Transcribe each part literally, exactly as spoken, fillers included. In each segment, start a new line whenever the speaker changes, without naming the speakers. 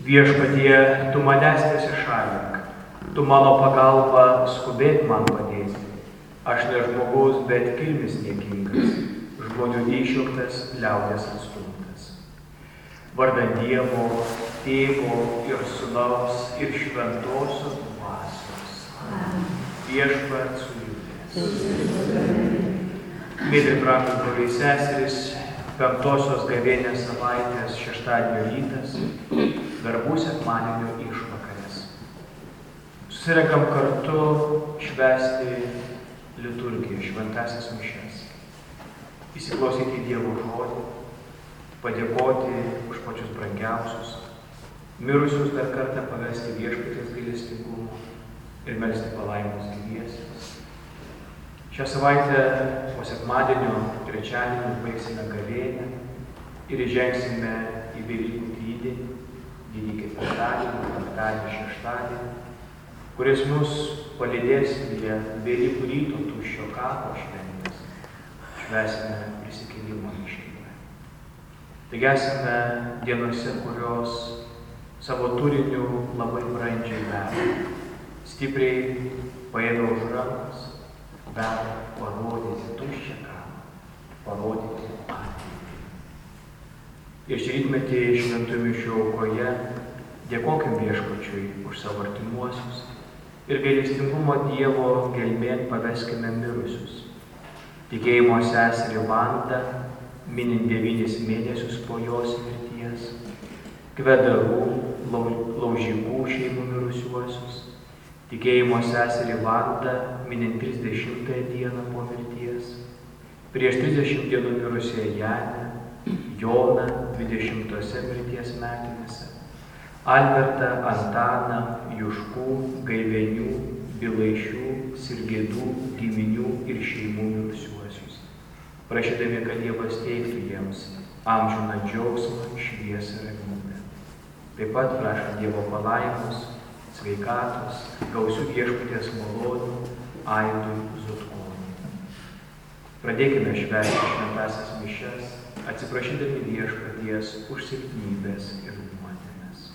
Viešpatie, tu manęs nesišalink, tu mano pagalba skubėk man padėti. Aš ne žmogus, bet kilmis niekingas, žmonių išjuoktas, liaudės atstumtas. Vardan Dievo, Tėvo ir Sūnaus ir Šventosios dvasios. Viešpats su jumis. Mėly brangūs broliai seserys, penktosios gavėnios savaitės šeštadienio rytas, verbų sekmadienio išvakarės. Susirenkam kartu švęsti liturgiją, šventąsias mišias, įsiklausyti Dievo žodį, padėkoti už pačius brangiausius, mirusius dar kartą pavesti viešpaties gailestingumo ir melsti palaimos gyviesiems. Šią savaitę po sekmadienio trečiadienį baigsime gavėnią ir įžengsime į Velykų didįjį, didįjį ketvirtadienį, penktadienį, šeštadienį, kuris mus palydės prie Velykų ryto tuščio kapo šventės. Švęsime prisikėlimo iškilmę. Taigi esame dienose, kurios savo turiniu labai brandžiai veda, stipriai paėmė už rankos, veda parodyti tuščią kapą, parodyti ateitį. Ir šį rytmetį šventų mišių aukoje dėkokim Viešpačiui už savo artimuosius ir gailestingumo Dievo gelmėn paveskime mirusius. Tikėjimo seserį Vandą, minint devynis mėnesius po jos mirties, Kvedarų, Laužikų šeimų mirusiuosius, tikėjimo seserį Vandą, minint trisdešimtąją dieną po mirties, prieš trisdešimt dienų mirusią Janę, Joną dvidešimtose mirties metinėse, Albertą, Antaną, Juškų, Gaivenių, Bilaišių, Sirgėdų, giminių ir šeimų mirusiuosius, prašydami, kad Dievas teiktų jiems amžiną džiaugsmą, šviesą ir ramybę. Taip pat prašom Dievo palaimos, sveikatos, gausių Viešpaties malonių, Aidui Zutkonui. Pradėkime švęsti šventąsias mišias, atsiprašydami Viešpaties už silpnybės ir nuodėmes.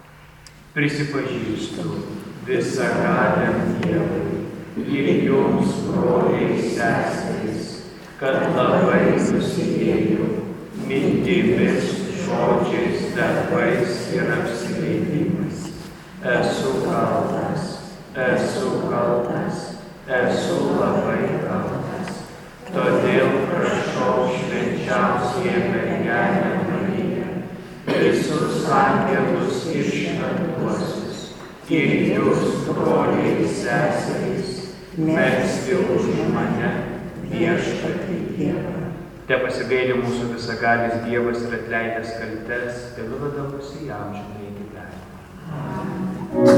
Prisipažįstu visagaliam Dievui ir jums, broliai seserys, kad labai nusidėjau mintimis, žodžiais, darbais ir apsileidimais. Esu kaltas, esu kaltas, esu labai kaltas. Todėl prašau švenčiausiąją mergelę Mariją, visus angelus ir šventuosius, ir jūs, broliai seserys, melsti už mane, Viešpatį Dievą. Te pasigaili mūsų visagalis Dievas ir atleidęs kaltes, te nuveda mus į amžinąjį gyvenimą.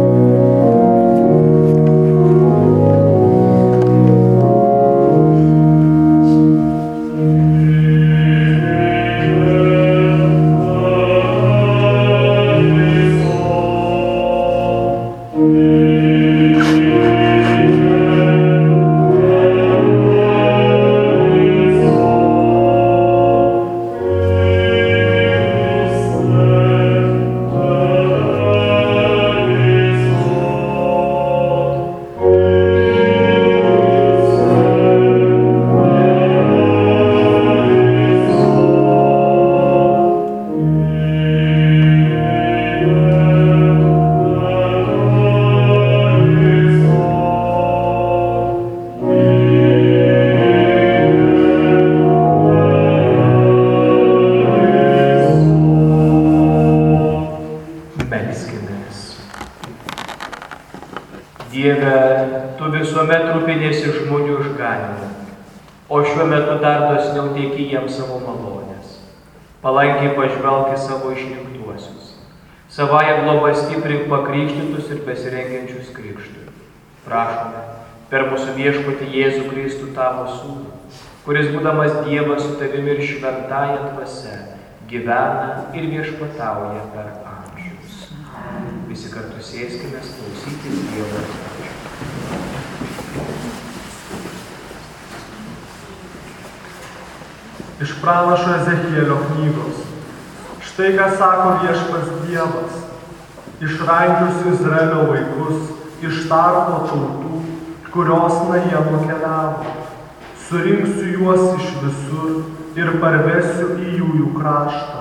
Dieve, tu visuomet rūpiniesi žmonių išganymu, o šiuo metu dar dosniau teiki jiems savo malonės. Palankiai pažvelk į savo išrinktuosius. Savąją globą stiprink pakrikštytus ir besirengiančius krikštui. Prašome, per mūsų Viešpatį Jėzų Kristų tavo sūnų, kuris būdamas Dievas su tavimi ir šventąja dvasia, gyvena ir viešpatauja per amžius. Visi kartu sėskime, klausytis Dievo žodžio. Iš pranašo Ezechielio knygos.
Štai ką sako Viešpats Dievas: išrankiosiu Izraelio vaikus iš tarpo tautų, kurios nuo jie nukeliavo. Surinksiu juos iš visur ir parvesiu į jųjų kraštą.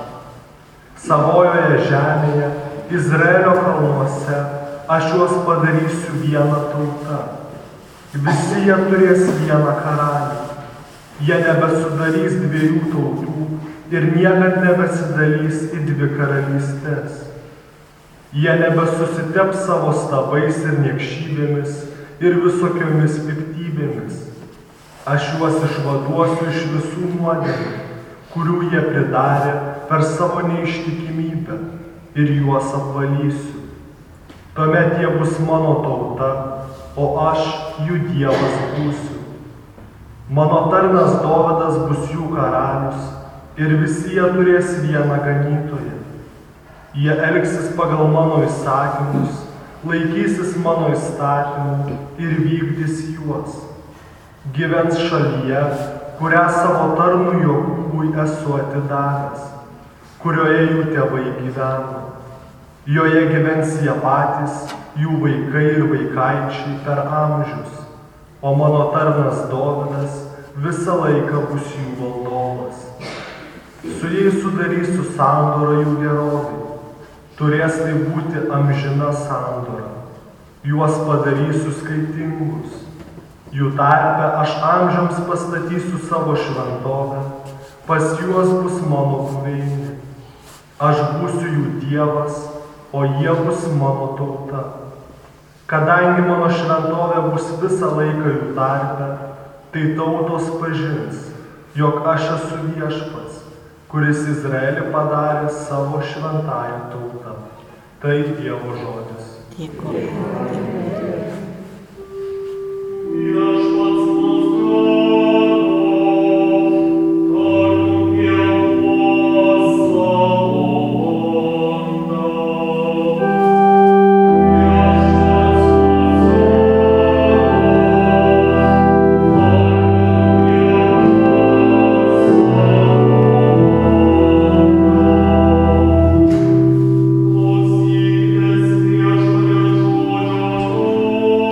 Savojoje žemėje, Izraelio kalnuose, aš juos padarysiu vieną tautą. Visi jie turės vieną karalių. Jie nebesudarys dviejų tautų ir niekad nebesidalys į dvi karalystės. Jie nebesusiteps savo stabais ir niekšybėmis ir visokiomis piktybėmis. Aš juos išvaduosiu iš visų nuodėmių, kurių jie pridarė per savo neištikimybę, ir juos apvalysiu. Tuomet jie bus mano tauta, o aš jų Dievas būsiu. Mano tarnas Dovydas bus jų karalius, ir visi jie turės vieną ganytoją. Jie elgsis pagal mano įsakymus, laikysis mano įstatymų ir vykdys juos. Gyvens šalyje, kurią savo tarnui Jokūbui esu atidavęs, kurioje jų tėvai gyveno. Joje gyvens jie patys, jų vaikai ir vaikaičiai per amžius, o mano tarnas Dovydas visą laiką bus jų valdovas. Su jais sudarysiu sandorą jų gerovei. Turės tai būti amžina sandora. Juos padarysiu skaitingus. Jų tarpe aš amžiams pastatysiu savo šventovę, pas juos bus mano buveinė. Aš būsiu jų Dievas, o jie bus mano tauta. Kadangi mano šventovė bus visą laiką jų tarpe, tai tautos pažins, jog aš esu Viešpats, kuris Izraelį padarė savo šventąją tautą. Tai Dievo žodis.
Dėkui.
Oh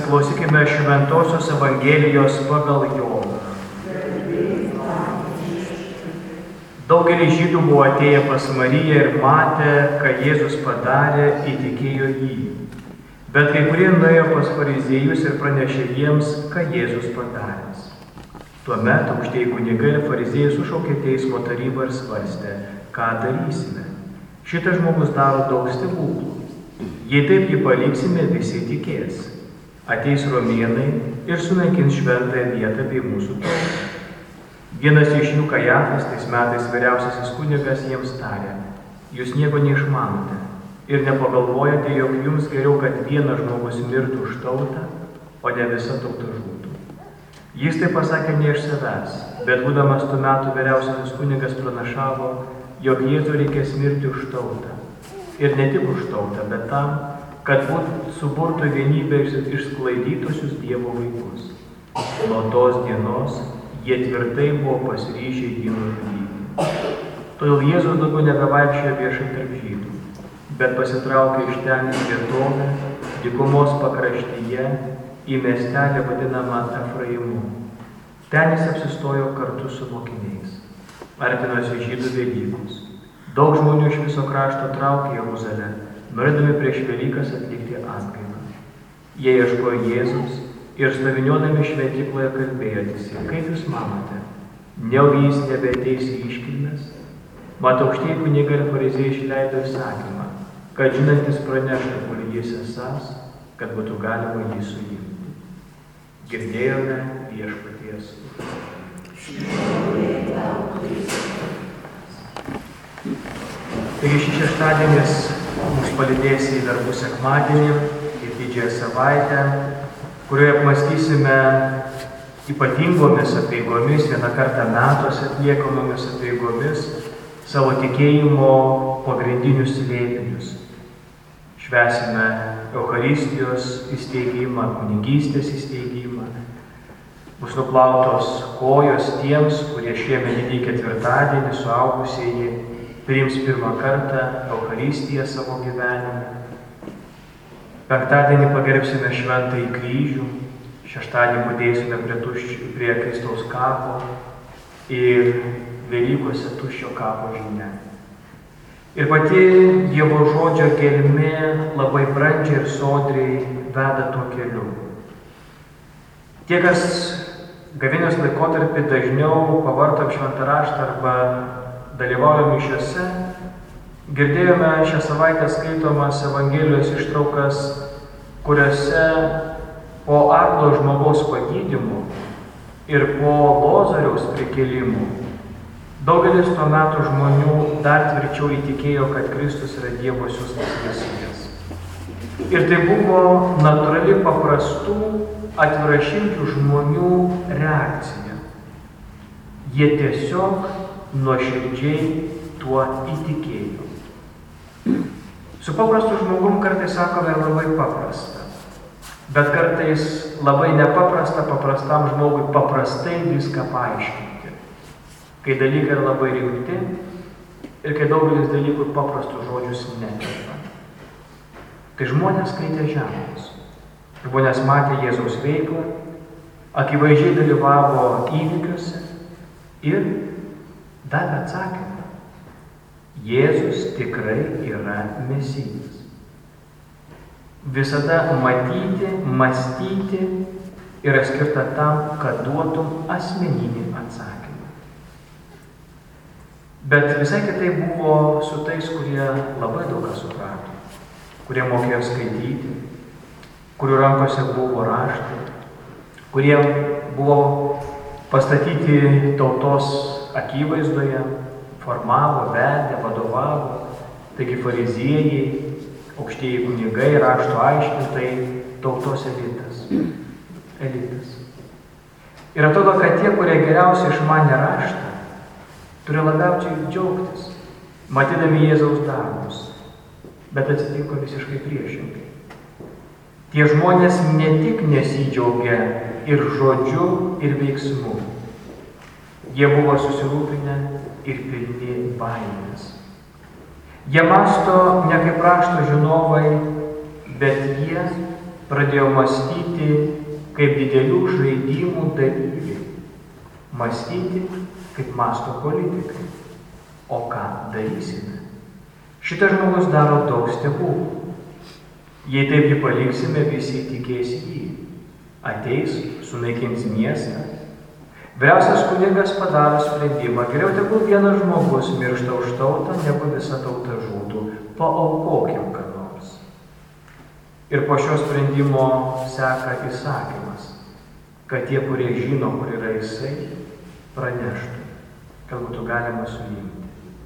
Pasiklausykime Šventosios Evangelijos pagal Joną. Daugelis žydų buvo atėję pas Mariją ir matę, ką Jėzus padarė, įtikėjo jį. Bet kai kurie nuėjo pas fariziejus ir pranešė jiems, ką Jėzus padaręs. Tuomet aukštieji kunigai ir fariziejai sušaukė teismo tarybą ir svarstė, ką darysime. Šitas žmogus daro daug stebuklų. Jei taip jį paliksime, visi tikės. Ateis romėnai ir sunaikins šventąją vietą bei mūsų tautą. Vienas iš jų, Kajafas, tais metais vyriausiasis kunigas, jiems tarė: jūs nieko neišmanote ir nepagalvojate, jog jums geriau, kad vienas žmogus mirtų už tautą, o ne visa tauta žūtų. Jis tai pasakė ne iš savęs, bet būdamas tų metų vyriausiasis kunigas pranašavo, jog Jėzui reikės mirti už tautą. Ir ne tik už tautą, bet tam, kad būt suburtų vienybę išsklaidytusius Dievo vaikus. Nuo tos dienos jie tvirtai buvo pasiryžę jį nužudyti. Todėl Jėzus daugiau nebevaikščiojo viešai tarp žydų, bet pasitraukė iš ten į vietovę, dykumos pakraštyje, į miestelį vadinamą Efraimu. Ten jis apsistojo kartu su mokiniais. Artinosi žydų Velykos. Daug žmonių iš viso krašto traukė Jeruzalę, norėdami prieš Velykas atlikti atgailą. Jie ieškojo Jėzus ir stoviniuodami šventykloje kalbėjosi: kaip jūs manote, nejaugi jis nebeateis į iškilmes? Mat aukštieji kunigai ir fariziejai išleido įsakymą, kad žinantis praneštų, kur jis esąs, kad būtų galima jį suimti. Girdėjome Viešpaties žodį. Taigi šį šeštadienis mus palydės į verbų sekmadienį ir didžiąją savaitę, kurioje apmąstysime ypatingomis apeigomis, vieną kartą metuose atliekamomis apeigomis, savo tikėjimo pagrindinius slėpinius. Švęsime Eucharistijos įsteigimą, kunigystės įsteigimą. Bus nuplautos kojos tiems, kurie šiemet didįjį ketvirtadienį suaugusieji priims pirmą kartą Eucharistiją savo gyvenime. Penktadienį pagerbsime šventąjį kryžių, šeštadienį padėsime prie, tuščio, prie Kristaus kapo ir Velykose tuščio kapo žinia. Ir pati Dievo žodžio gelmė labai brandžiai ir sodriai veda tuo keliu. Tie, kas gavėnios laikotarpį dažniau pavartom šventą raštą arba dalyvaujame mišiose, girdėjome šią savaitę skaitomas Evangelijos ištraukas, kuriuose po aklo žmogaus pagydymų ir po Lozoriaus prikėlimų daugelis tuo metu žmonių dar tvirčiau įtikėjo, kad Kristus yra Dievo siųstas Mesijas. Ir tai buvo natūrali paprastų, atviraširdžių žmonių reakcija. Jie tiesiog nuoširdžiai tuo įtikėjo. Su paprastu žmogum kartais sakome labai paprasta, bet kartais labai nepaprasta paprastam žmogui paprastai viską paaiškinti. Kai dalykai yra labai rimti ir kai daugelis dalykų paprastus žodžius netelpa. Kai žmonės skaitė ženklus, žmonės matė Jėzaus veiklą, akivaizdžiai dalyvavo įvykiuose ir davė atsakymą: Jėzus tikrai yra Mesijas. Visada matyti, mąstyti yra skirta tam, kad duotum asmeninį atsakymą. Bet visai kitai buvo su tais, kurie labai daug ką suprato, kurie mokėjo skaityti, kurių rankose buvo raštai, kurie buvo pastatyti tautos akivaizdoje, formavo, vedė, vadovavo, taigi fariziejai, aukštieji kunigai, rašto aiškintojai, tautos elitas. elitas. Ir atrodo, kad tie, kurie geriausiai išmanė raštą, turi labiausiai džiaugtis, matydami Jėzaus darbus, bet atsitiko visiškai priešingai. Tie žmonės ne tik nesidžiaugia ir žodžiu, ir veiksmu. Jie buvo susirūpinę ir pilni baimės. Jie mąsto ne kaip rašto žinovai, bet jie pradėjo mąstyti kaip didelių žaidimų dalyviai. Mąstyti kaip mąsto politikai. O ką darysime? Šitas žmogus daro daug stebuklų. Jei taip jį paliksime, visi tikės jį. Ateis, sunaikins miestą. Vyriausias kunigas padaro sprendimą. Geriau tegul vienas žmogus miršta už tautą, negu visa tauta žūtų. Paaukokim ką nors. Ir po šio sprendimo seka įsakymas, kad tie, kurie žino, kur yra jisai, praneštų, kad būtų galima suimti.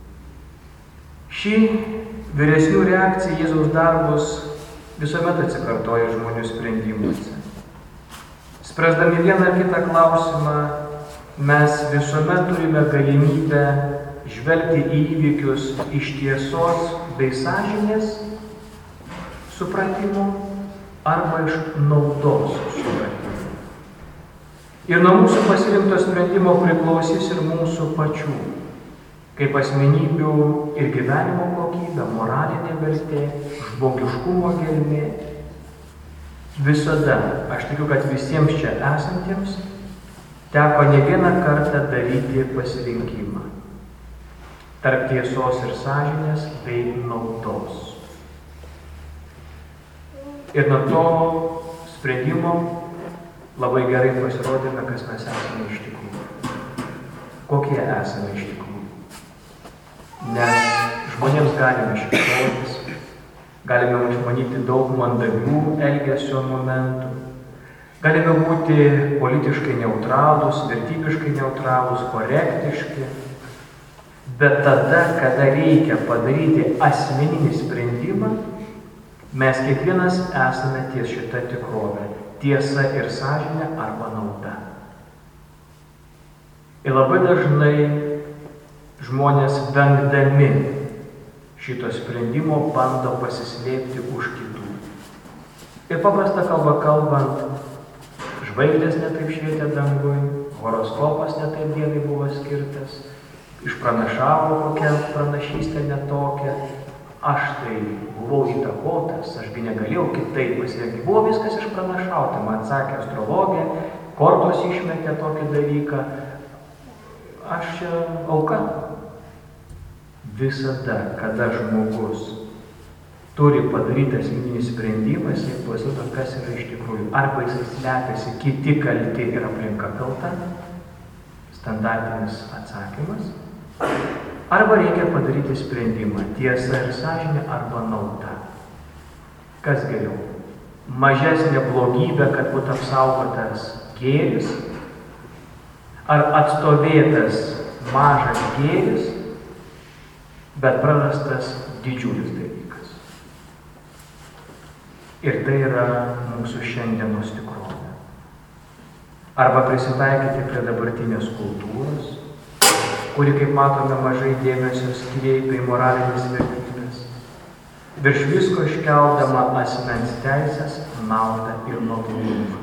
Ši vyresnių reakcija į Jėzaus darbus visuomet atsikartoja žmonių sprendimuose. Spręsdami vieną ar kitą klausimą, mes visuomet turime galimybę žvelgti į įvykius iš tiesos bei sąžinės supratimo arba iš naudos supratimo. Ir nuo mūsų pasirinkto sprendimo priklausys ir mūsų pačių, kaip asmenybių ir gyvenimo kokybė, moralinė vertė, žmogiškumo gelmė. Visada, aš tikiu, kad visiems čia esantiems teko ne vieną kartą daryti pasirinkimą tarp tiesos ir sąžinės bei naudos. Ir nuo to sprendimo labai gerai pasirodėme, kas mes esame iš tikrųjų. Kokie esame iš tikrųjų. Nes žmonėms galime šypsotis, galime užmanyti daug mandagių elgesio momentų, galime būti politiškai neutralūs, vertybiškai neutralūs, korektiški, bet tada, kada reikia padaryti asmeninį sprendimą, mes kiekvienas esame ties šita tikrovė, tiesa ir sąžinė arba nauda. Ir labai dažnai žmonės vengdami šito sprendimo bando pasislėpti už kitų. Ir paprasta kalba kalbant, žvaigždės netaip švietė dangui, horoskopas netaip dienai buvo skirtas, išpranašavo kokią pranašystę netokią, aš tai buvau įtakotas, ašgi negalėjau kitaip pasirinkti. Buvo viskas išpranašauta, man sakė astrologė, kortos išmetė tokį dalyką, aš čia auka. Visada, kada žmogus turi padaryti asmeninį sprendimą, jisai pasirodo, kas yra iš tikrųjų. Arba jisai slepiasi, kiti kalti ir aplinka kalta, standartinis atsakymas. Arba reikia padaryti sprendimą, tiesa ir sąžinė arba nauda. Kas geriau? Mažesnė blogybė, kad būtų apsaugotas gėris, ar atstovėtas mažas gėris, bet prarastas didžiulis dalykas. Ir tai yra mūsų šiandienos tikrovė. Arba prisitaikyti prie dabartinės kultūros, kuri, kaip matome, mažai dėmesio skiria į moralinės vertybės, virš visko iškeldama asmens teisės, naudą ir malonumą.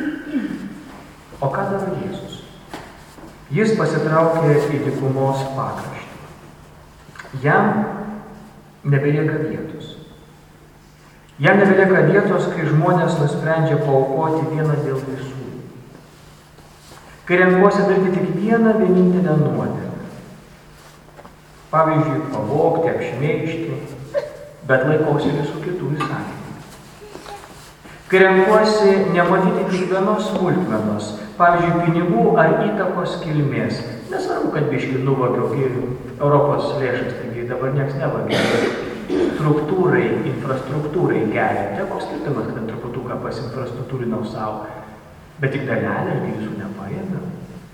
O ką daro Jėzus? Jis pasitraukė į dykumos pakraštį. Jam nebelieka vietos. Jam nebelieka vietos, kai žmonės nusprendžia paaukoti vieną dėl visų. Kai renkuosi daryti tik vieną vienintelę nuodėmę. Pavyzdžiui, pavogti, apšmeižti, bet laikausi visų kitų įsakymų. Kai renkuosi nematyti tik vienos smulkmenos, pavyzdžiui, pinigų ar įtakos kilmės. Nesvarbu, kad biškį nuvagiau Europos lėšas, taigi dabar nieks nevagia. Struktūrai, infrastruktūrai gerinti. Koks skirtumas, kad truputuką pas infrastruktūrinau savo, bet tik dalelę ir visų nepaėmė.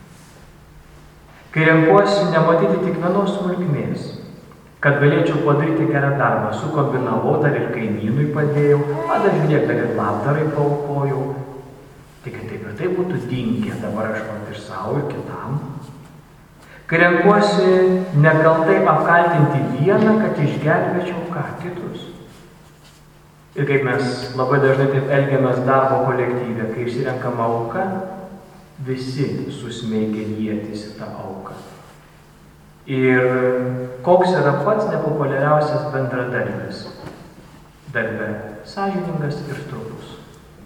Kai renkuosi nematyti tik vienos smulkmės, kad galėčiau padaryti gerą darbą, sukombinavau, dar ir kaimynui padėjau, a dar žiūrėk, dar ir labdarai paaukojau. Tik taip ir tai būtų dingę, dabar aš pat ir savo, ir kitam. Kai renkuosi nekaltai apkaltinti vieną, kad išgelbėčiau ką kitus. Ir kaip mes labai dažnai taip elgiamės darbo kolektyve, kai išsirenkama auka, visi susmeigia lietis į tą auką. Ir koks yra pats nepopuliariausias bendradarbis? Darbe sąžiningas ir trupus.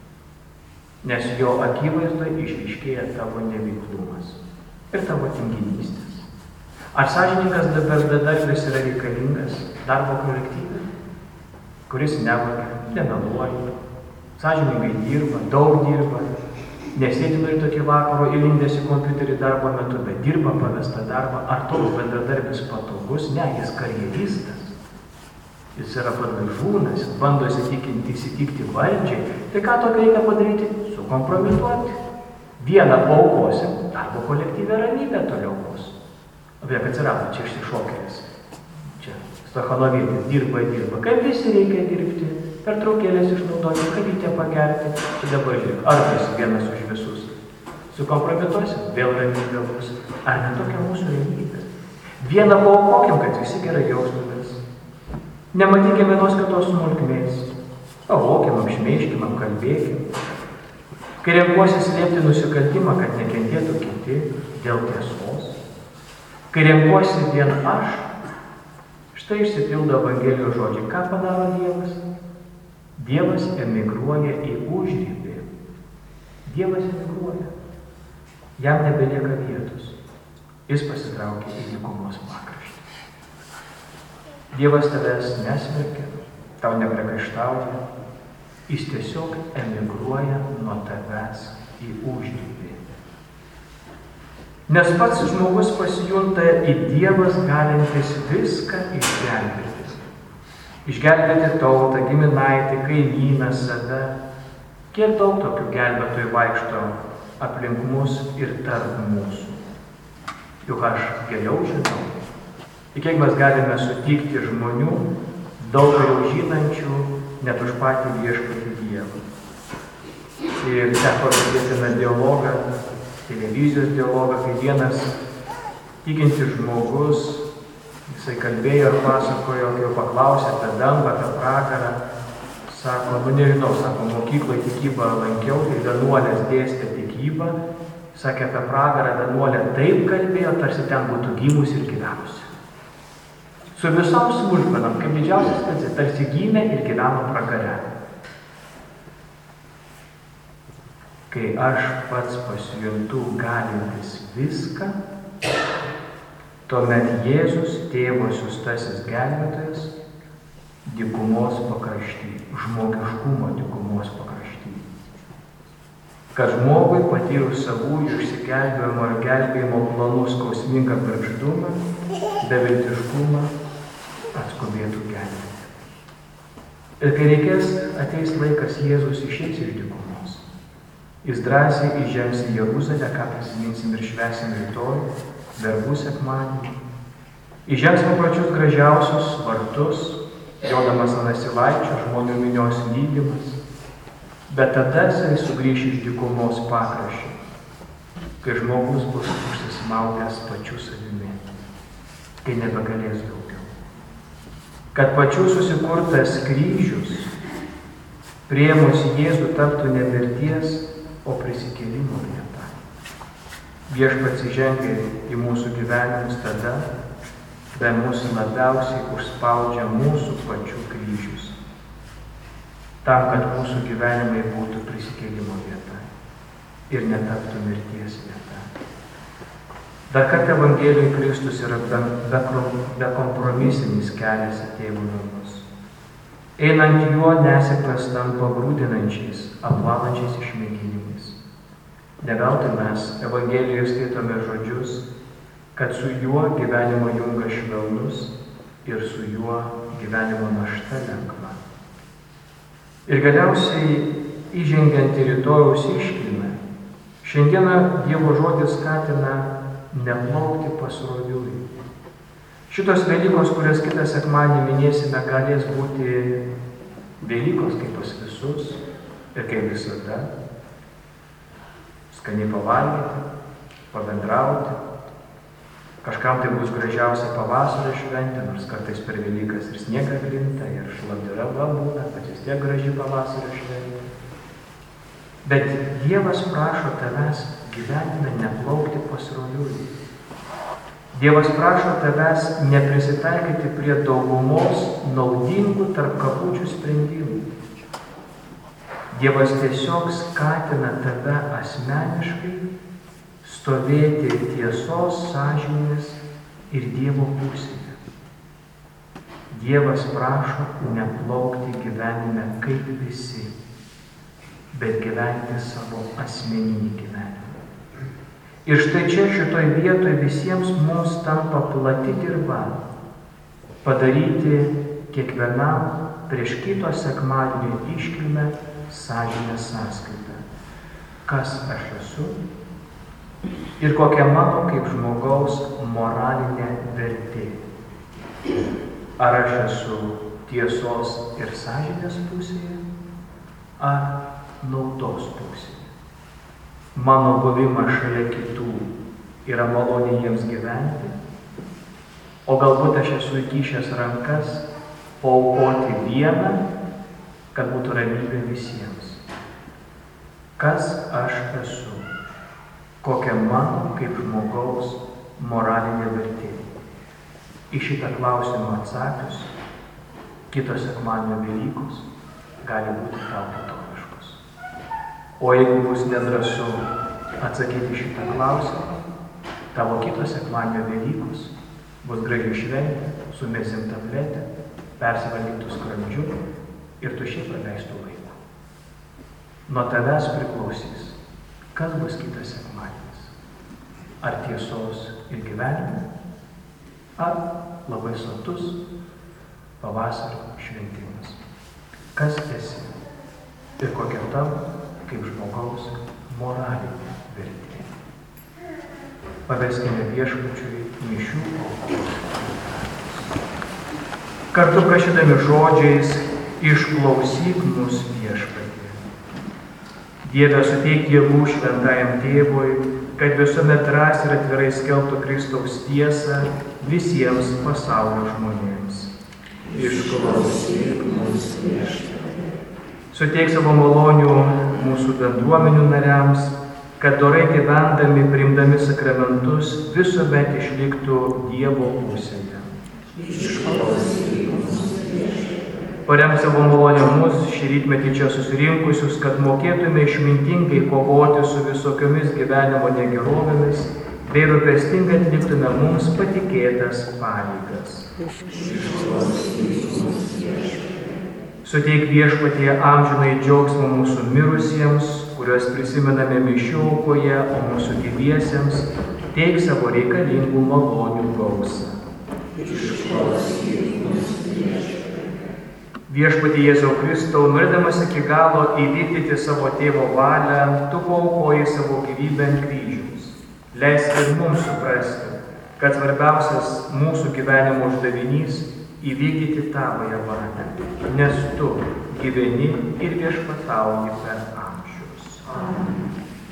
nes jo akivaizdoje išryškėja tavo neveiklumas ir tavo tinginystės. Ar sąžiningas bedarbis yra reikalingas darbo kolektyve, kuris nevagia, nemeluoja, sąžiningai dirba, daug dirba, nesėdi nuo ryto iki vakaro įlindęs į kompiuterį darbo metu, bet dirba pavestą darbą? Ar toks bendradarbis patogus? Ne, jis karjeristas. Jis yra padlaižūnas, jis bando įsitikinti, įsitikti valdžiai. Tai ką tokio reikia padaryti? Sukompromituoti. Vieną paukosim, darbo kolektyve ramybė toliau bus. O beje, atsirado čia išsišokėlis. Čia Stachanovietis dirba, dirba. Kaip visi reikia dirbti? Per traukėlės išnaudoti, kalytę pagerti. Čia dabar žiūrėk, ar esi vienas už visus. Sukompromituosim, vėl ramybė bus. Ar ne tokia mūsų ramybė? Vieną paukokim, kad visi gerai jaustumės. Nematykim vienos kitos smulkmės. Pavokim, apšmeižkim, apkalbėkim. Kai renkuosi slėpti nusikaltimą, kad nekentėtų kiti dėl tiesos. Kai renkuosi vien aš, štai išsipildo Evangelijos žodžiai. Ką padaro Dievas? Dievas emigruoja į užribį. Dievas emigruoja. Jam nebelieka vietos. Jis pasitraukia į dykumos pakraštį. Dievas tavęs nesmerkia, tau nepriekaištauja. Jis tiesiog emigruoja nuo tavęs į užribį. Nes pats žmogus pasijunta į Dievas galintis viską išgelbėti. Išgelbėti tautą, giminaitį, kaimyną, save. Kiek daug tokių gelbėtojų vaikšto aplink mus ir tarp mūsų. Juk aš geriau žinau. Ir kiek mes galime sutikti žmonių, daug geriau žinančių, net už patį viešpatį Dievą. Ir teko girdėti na dialogą, televizijos dialogą, kai vienas tikintis žmogus, jisai kalbėjo ir pasakojo, kai jau paklausė apie dangą, apie pragarą. Sako, nu nežinau, sako, mokykloje tikybą lankiau, tai vienuolės dėstė tikybą. Sakė, apie pragarą vienuolė taip kalbėjo, tarsi ten būtų gimusi ir gyvenusi. Su visom smulkmenom, kaip didžiausias specijas, tarsi gimė ir gyveno pragare. Kai aš pats pasijuntu galintis viską, tuomet Jėzus, tėvo siųstasis gelbėtojas, dykumos pakrašty, žmogiškumo dykumos pakrašty. Kad žmogui patyrus savųjų išsigelbėjimo ir gelbėjimo planų skausmingą bergždumą, beviltiškumą, atskubėtų gelbėti. Ir kai reikės, ateis laikas, Jėzus išeis iš dykumos. Jis drąsiai įžengs į Jeruzalę, ką prisiminsim ir švęsim rytoj, verbų sekmadienį. Įžengs po pačius gražiausius vartus, jodamas ant asilaičio, žmonių minios lydimas. Bet tada jisai sugrįš iš dykumos pakraščio, kai žmogus bus užsismaugęs pačiu savimi, kai nebegalės daugiau. Kad pačiu susikurtas kryžius, priėmus Jėzų, taptų ne mirties, o prisikėlimo vieta. Viešpats įžengia į mūsų gyvenimus tada, kai mus labiausiai užspaudžia mūsų pačių kryžius. Tam, kad mūsų gyvenimai būtų prisikėlimo vieta ir netaptų mirties vieta. Dar kartą Evangelijoje Kristus yra bekompromisinis kelias į tėvų namus. Einant juo nesėkmės tampa grūdinančiais, apvalančiais išmėginimais. Ne veltui mes Evangelijoje skaitome žodžius, kad su juo gyvenimo jungas švelnus ir su juo gyvenimo našta lengva. Ir galiausiai įžengiant į rytojaus iškilmę, šiandieną Dievo žodis skatina neplaukti pasroviui. Šitos Velykos, kurias kitą sekmadienį minėsime, galės būti Velykos kaip pas visus ir kaip visada. Skaniai pavalgyti, pabendrauti. Kažkam tai bus gražiausia pavasario šventė, nors kartais per Velykas ir sniega krinta, ir šlapdriba būna, bet vis tiek graži pavasario šventė. Bet Dievas prašo tavęs gyvenime neplaukti pasroviui. Dievas prašo tavęs neprisitaikyti prie daugumos naudingų tarp kabučių sprendimų. Dievas tiesiog skatina tave asmeniškai stovėti tiesos, sąžinės ir Dievo pusėje. Dievas prašo neplaukti gyvenime kaip visi, bet gyventi savo asmeninį gyvenimą. Ir štai čia šitoj vietoj visiems mums tampa plati dirba padaryti kiekvienam prieš kito sekmadienio iškilmę sąžinės sąskaitą. Kas aš esu ir kokia mano kaip žmogaus moralinė vertė. Ar aš esu tiesos ir sąžinės pusėje, ar naudos pusėje. Mano buvimas šalia kitų yra malonė jiems gyventi, o galbūt aš esu įkišęs rankas paaukoti vieną, kad būtų ramybė visiems. Kas aš esu? Kokia mano kaip žmogaus moralinė vertė? Į šitą klausimą atsakius, kitos sekmadienio Velykos gali būti tau patogiškos. O jeigu bus nedrąsu atsakyti šitą klausimą, tavo kitos sekmadienio Velykos bus graži šventė, su mėsim tabletė, persivalgytų skrandžiu ir tuščiai praleistų laiką. Nuo tavęs priklausys, kas bus kitas sekmadienis. Ar tiesos ir gyvenimo, ar labai sotus pavasario šventimas. Kas esi ir kokia tavo kaip žmogaus moralinė vertė. Paveskime Viešpačiui mišių aukos. Kartu prašydami žodžiais išklausyk mus Viešpatie. Dieve, suteik jėgų šventajam Tėvui, kad visuomet drąsiai ir atvirai skelbtų Kristaus tiesą visiems pasaulio žmonėms. Išklausyk mus Viešpatie. Suteik savo malonių mūsų bendruomenių nariams, kad dorai gyvendami, priimdami sakramentus, visuomet išliktų Dievo pusėje. Išklausyk mus Viešpatie. Parem savo malonę mus šį rytmetį čia susirinkusius, kad mokėtume išmintingai kovoti su visokiomis gyvenimo negerovėmis bei rūpestingai atliktume mums patikėtas pareigas. Suteik Viešpatie amžinai džiaugsmą mūsų mirusiems, kuriuos prisimename mišių aukoje, o mūsų gyviesiems teik savo reikalingų malonių gausą. Viešpatie Jėzau Kristau, norėdamas iki galo įvykdyti savo tėvo valią, tu paaukojai savo gyvybę ant kryžiaus. Leisk ir mums suprasti, kad svarbiausias mūsų gyvenimo uždavinys įvykdyti tavoje valią, nes tu gyveni ir viešpatauji per amžius. Amen.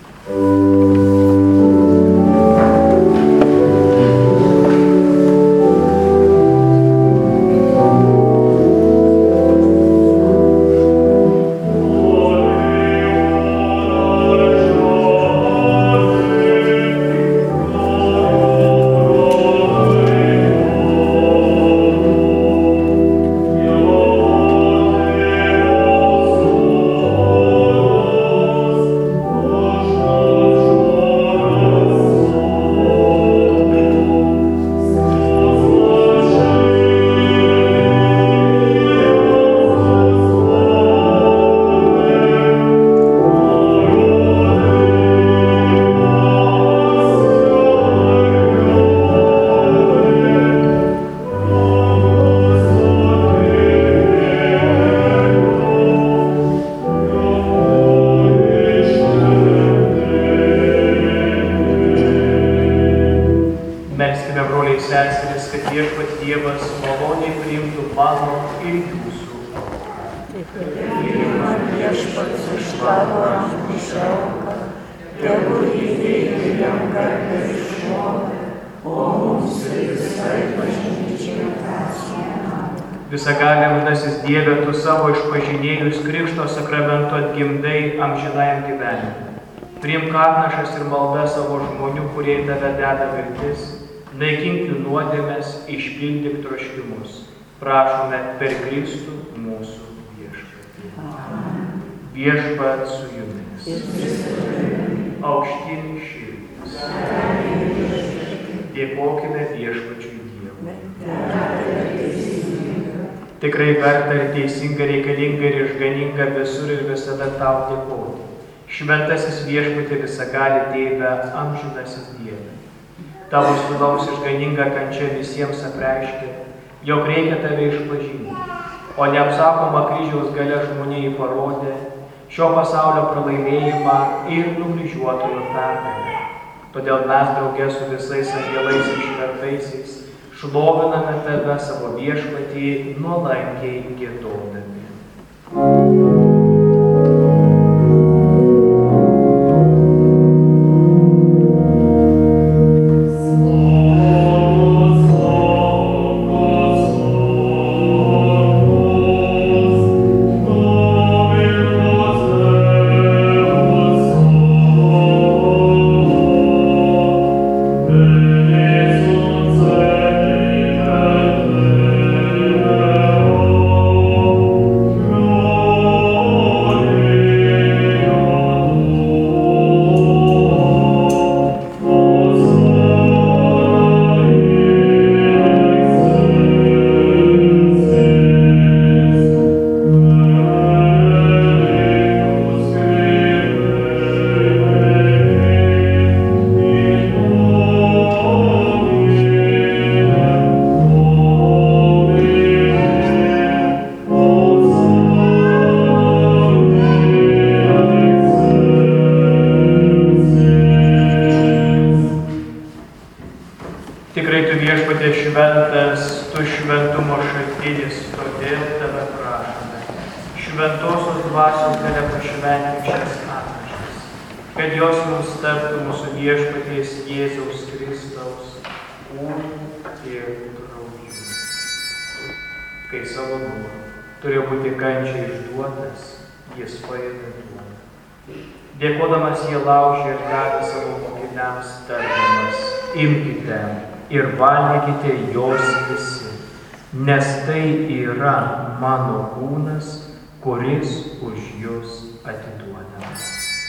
Visagalimtasis Dieve, tu savo išpažinėjus Krikšto sakramento atgimdai amžinajam gyvenimui. Priimk atnašas ir maldas savo žmonių, kurie į tave deda viltis, naikink jų nuodėmes, išpildyk troškimus. Prašome per Kristų mūsų Viešpatį. Viešpat su jumis. Aukštyn širdis. Dėkokime viešpačiui Dievui. Tikrai verta ir teisinga, reikalinga ir išganinga visur ir visada tau dėkoti. Šventasis viešpatie visagali Tėve, amžinasis Dieve. Tavo sūnaus išganinga kančia visiems apreiškė, jog reikia tave išpažinti, o neapsakoma kryžiaus galia žmonijai parodė šio pasaulio pralaimėjimą ir nukryžiuotojo pergalę. Todėl mes drauge su visais angelais ir šventaisiais šloviname tave savo viešpatį nuolankiai giedodami. Dėkodamas jie laužė ir davė savo mokiniams tardamas, imkite ir valgykite jos visi, nes tai yra mano kūnas, kuris už jus atiduodamas.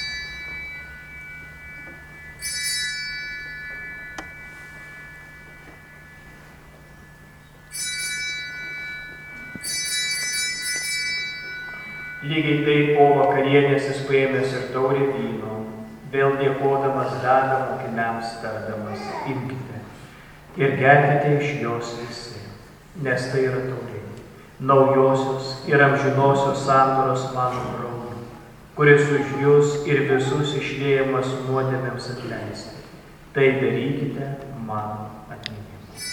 Lygiai taip po vakarienės jis paėmęs ir taurę vyno, vėl dėkodamas davė mokiniams tardamas, imkite ir gerkite iš jos visi, nes tai yra taurė, naujosios ir amžinosios sandoros mano krauju, kuris už jus ir visus išliejamas nuodėmėms atleisti. Tai darykite mano atminimui.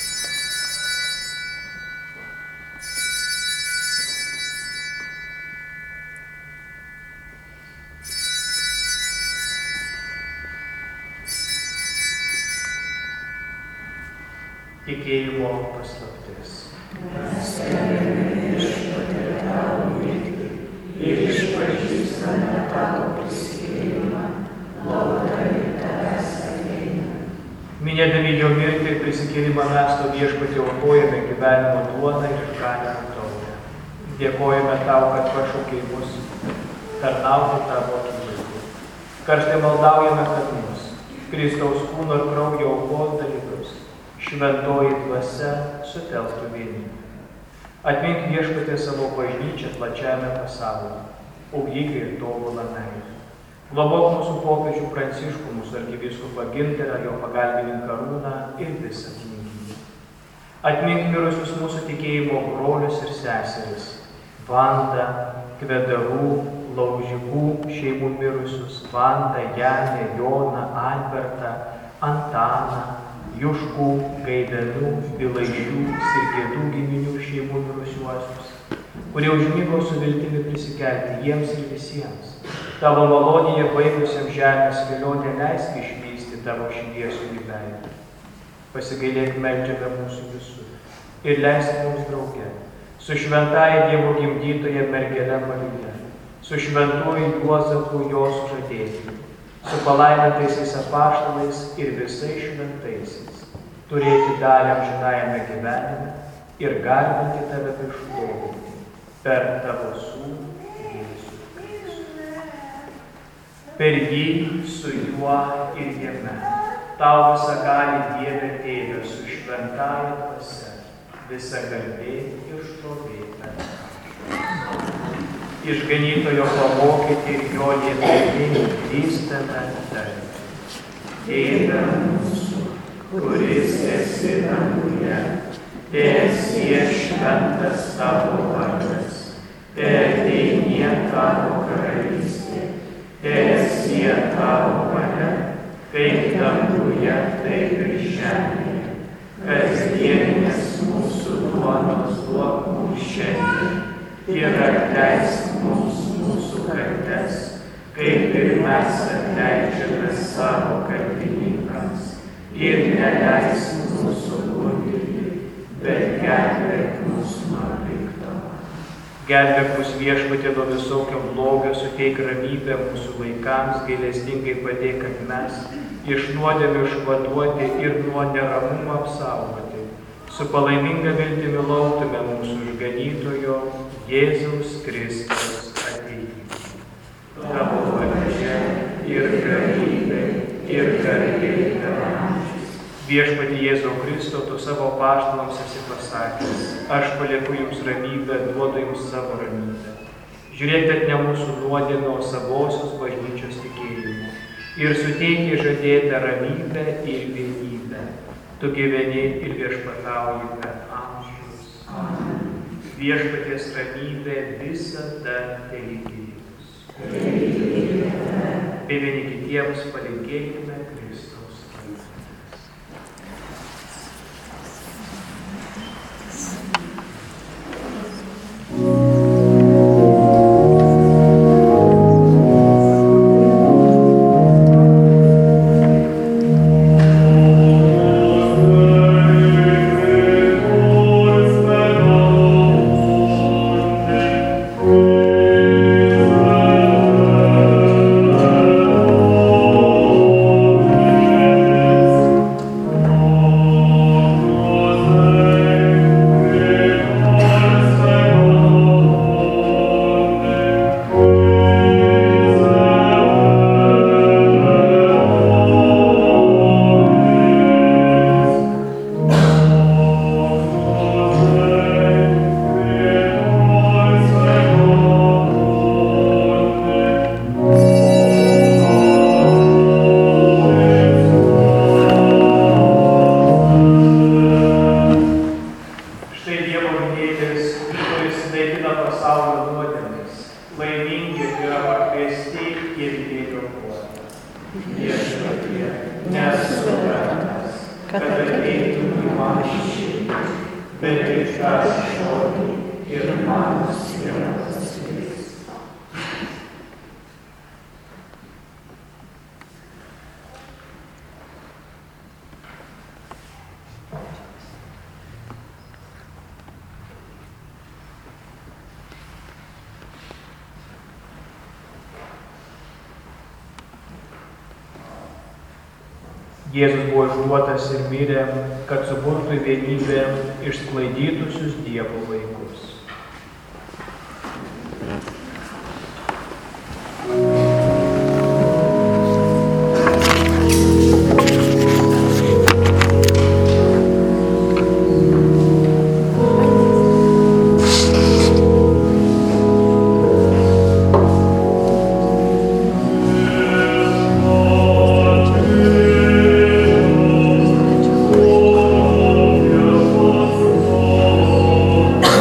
Tikėjimo paslaptis.
Mes skelbiame viešpatie tavo mirtį ir išpažįstame tavo prisikėlimą, laukdami tavęs ateinant.
Minėdami jo mirtį ir prisikėlimą mes to viešpatie aukojame gyvenimo duoną ir išganimo taurę. Dėkojame tau, kad pašaukei mus tarnauti tavo akivaizdoje. Karštai maldaujame, kad mus, Kristaus kūno ir kraujo aukos dalyvius, šventoji dvasia sutelktų vienybę. Atmink viešpatie savo bažnyčią plačiame pasaulyje, ugdyk ir tobulą meilę. Globok mūsų popiežių Pranciškų, mūsų arkivyskupą Gintarą, jo pagalbininką Arūną ir visą knygyną. Atmink mirusius mūsų tikėjimo brolius ir seseris, Vandą, Kvedarų, Laužikų šeimų mirusius, Vandą, Janę, Joną, Albertą, Antaną, Juškų, Gaidenų, Bilaišių, Sirgėdų giminių šeimų mirusiuosius, kurie užmygo su viltimi prisikelti jiems ir visiems. Tavo malonėje baigusiam žemės kelionę leisk išvysti tavo šviesų gyvenimą. Pasigailėk meldžiame mūsų visų ir leisk mums drauge, su šventaja Dievo gimdytoja mergele Marija, su šventuoju Juozapu jo sužadėtiniu, su palaimintaisiais apaštalais ir visais šventaisiais, turėti dalį amžinajame gyvenime ir garbinti tave ir šlovinti per tavo sūnų Jėzų Kristų. per jį, su juo ir jame. Tau visagali Dieve Tėve su šventąja dvasia, visa garbė ir šlovė per amžius. Išganytojo pamokyti ir jo liepdami drįstame tarti. Tėve mūsų, kuris esi danguje, teesie šventas tavo vardas, teateinie tavo karalystė, teesie tavo valia, kaip danguje, taip ir žemėje. Kasdienės mūsų duonos duok mums šiandien ir atleisk mums mūsų kaltes, kaip ir mes atleidžiame savo kaltininkams, ir neleisk mūsų gundyti, bet gelbėk mus nuo pikto. Gelbėk mus Viešpatie nuo visokio blogio, suteik ramybę mūsų vaikams, gailestingai padėk, kad mes iš nuodėmių išvaduoti ir nuo neramumo apsaugoti. Su palaiminga viltimi lauktume mūsų išganytojo Jėzaus Kristaus atėjimo. Tavo valdžia ir galybė ir garbė per amžius. Viešpatie Jėzau Kristau, tu savo apaštalams esi pasakęs, aš palieku jums ramybę, duodu jums savo ramybę. Žiūrėkite ne mūsų nuodėmę, o savosios bažnyčios tikėjimo. Ir suteikia žadėtą ramybę ir vienybę. Tu gyveni ir viešpatauji per amžius. Amen. Viešpaties ramybė visada telydi jus. Bei vieni kitiems palinkėkime Kristaus laimės. Jėzus buvo išduotas ir mirė, kad suburtų į vienybę išsklaidytusius Dievo vaikus.
Oh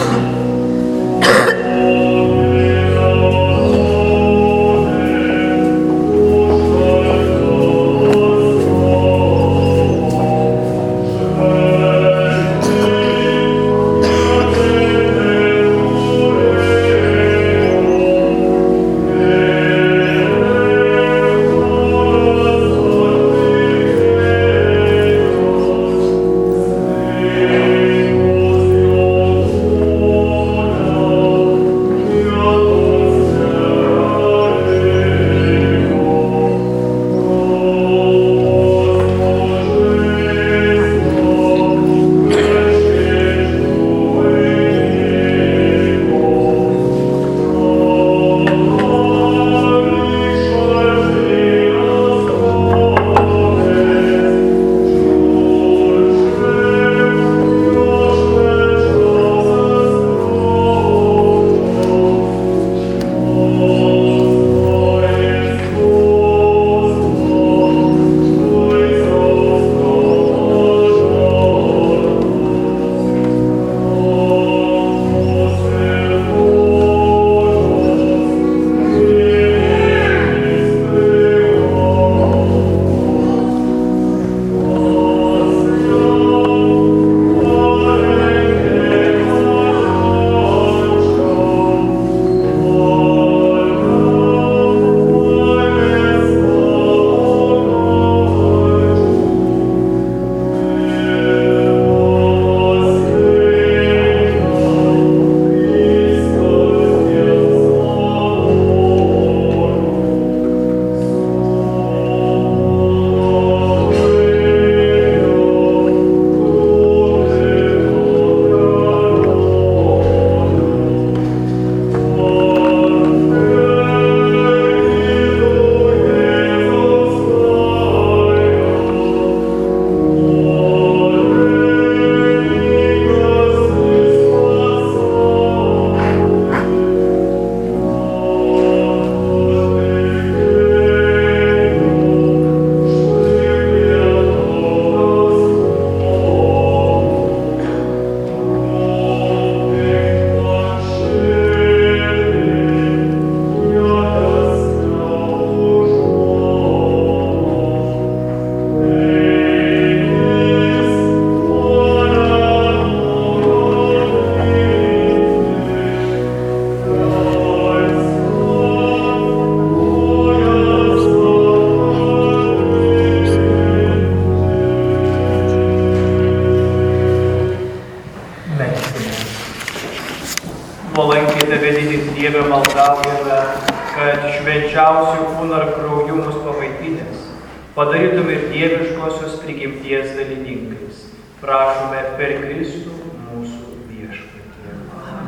Nuolankiai tave didis Dieve maldaujame, kad švenčiausių kūno ir kraujų mus pamaitinęs, padarytum ir dieviškosios prigimties dalininkais. Prašome per Kristų mūsų viešpatie.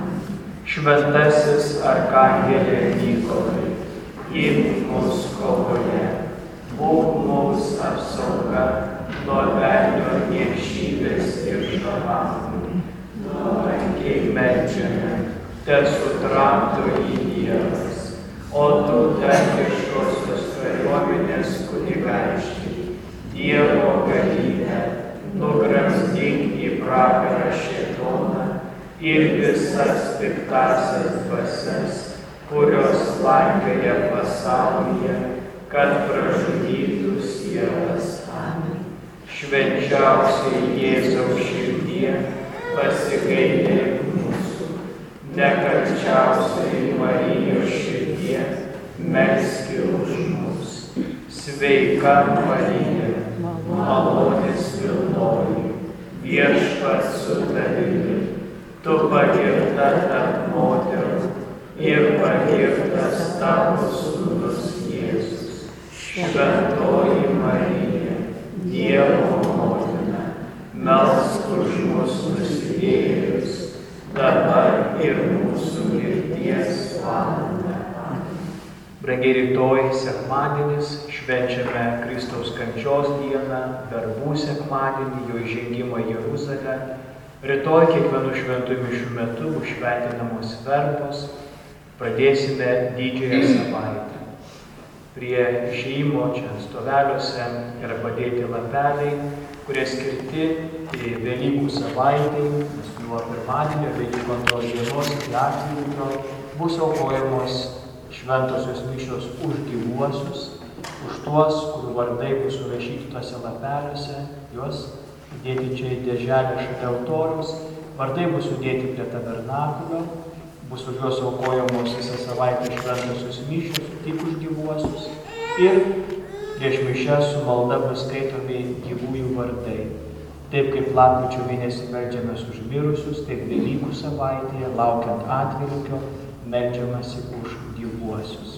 Šventasis arkangelė Mykolai, imk mus kovoje, būk mums apsauga nuo velnio niekšybės ir šamanų. Nuolankiai meldžiame, tesutramdo jį Dievas, o tu dangiškosios kariuomenės kunigaikščiai, Dievo galybę, nugramzdink į pragarą šėtoną ir visas piktąsias dvasias, kurios slankioja pasaulyje, kad pražudytų sielas. Amen. Švenčiausiai Jėzaus širdie, pasigailėk mūsų. Nekalčiausiai Marijos širdie, melski už mus. Sveika Marija, malonės pilnoji, viešpats su tavimi, tu pagirta tarp moterų ir pagirtas tavo sūnus Jėzus. Šventoji Marija, Dievo motina, melsk už mus nusidėjėlius, dabar ir mūsų mirties valandą. Brangiai, rytoj sekmadienis, švenčiame Kristaus kančios dieną, verbų sekmadienį, jo įžengimą į Jeruzalę. Rytoj kiekvienų šventųjų mišių metu bus šventinamos verbos. Pradėsime didžiąją savaitę. Prie išėjimo čia ant stoveliuose yra padėti lapeliai, kurie skirti Velykų savaitai, nes nuo pirmadienio Velykų antros dienos iki atvelykio bus aukojamos šventosios mišios už gyvuosius, už tuos, kurių vardai bus surašyti tuose lapeliuose, juos įdėti čia į dėželę šalia altoriaus, vardai bus sudėti prie tabernakulio, bus už juos aukojamos visą savaitę šventosios mišios, tik už gyvuosius, ir prieš mišias su malda bus skaitomi gyvųjų vardai. Taip kaip lapkričio mėnesį meldžiamės už mirusius, taip Velykų savaitėje, laukiant atvelykio, meldžiamasi už gyvuosius.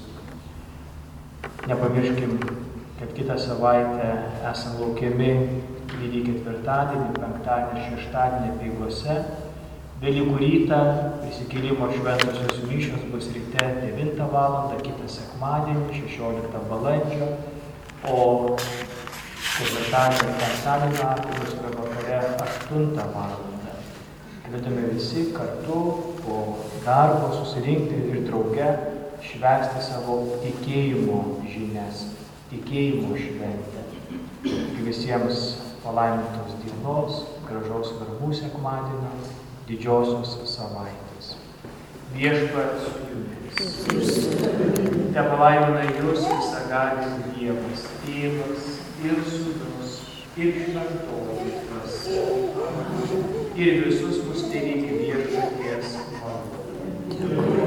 Nepamirškim, kad kitą savaitę esam laukiami didįjį ketvirtadienį, penktadienį, šeštadienį apeigose. Velykų rytą prisikėlimo šventosios mišios bus ryte devintą valandą, kitą sekmadienį, šešioliktą balandžio, o ketvirtadienį, penktadienį apeigos yra vakare aštuntą valandą. Kviečiame visi kartu po darbo susirinkti ir drauge švęsti savo tikėjimo žinias, tikėjimo šventę. Visiems palaimintos dienos, gražaus verbų sekmadienio, didžiosios savaitės. Viešpats su jumis. Te palaimina jūs visagalis Dievas, Tėvas ir Sūnus ir Šventoji Dvasia. Ir visus mus tereikia viešpaties malonės.